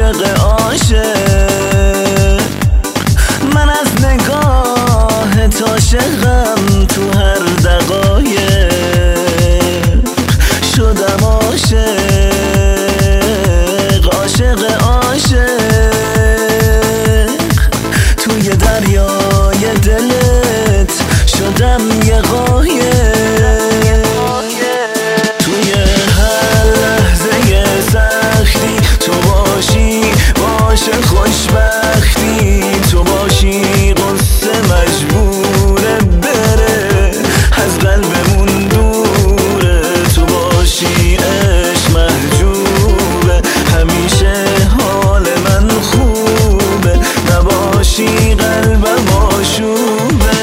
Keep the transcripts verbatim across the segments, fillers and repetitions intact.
عاشق عاشق من از نگاه تو عاشقم تو هر دقایق شدم عاشق عاشق عاشق توی دریای دلت شدم یه قایق توی هر لحظه سختی تو باشی باشه خوشبختی تو باشی قصه مجبوره بره از قلبمون دوره تو باشی عشق محجوبه همیشه حال من خوبه نباشی قلبم آشوبه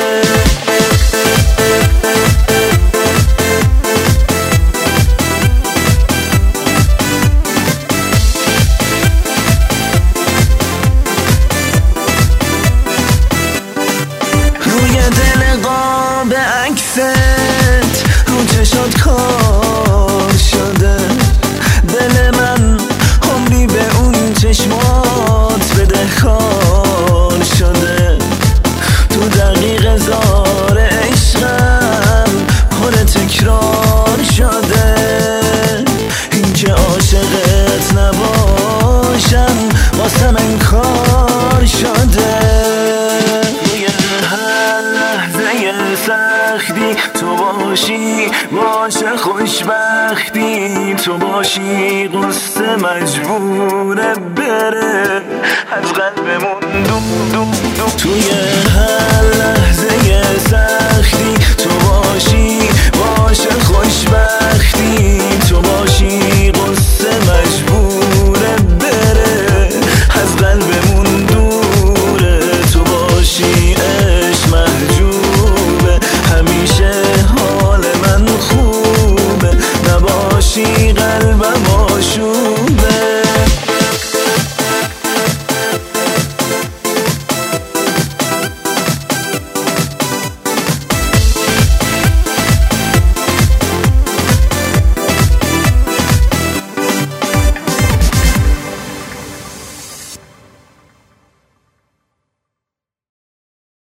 به عکست رو چشات کار شده دل من عمری به اون چشمات بدهکار شده تو دقیق زار عشقم پر تکرار شده این که عاشقت نباشم واسم انکار شده سختی تو باشی باشه خوشبختی تو باشی قصه مجبوره بره از قلبمون دوم دوم دوم توی هر لحظه سختی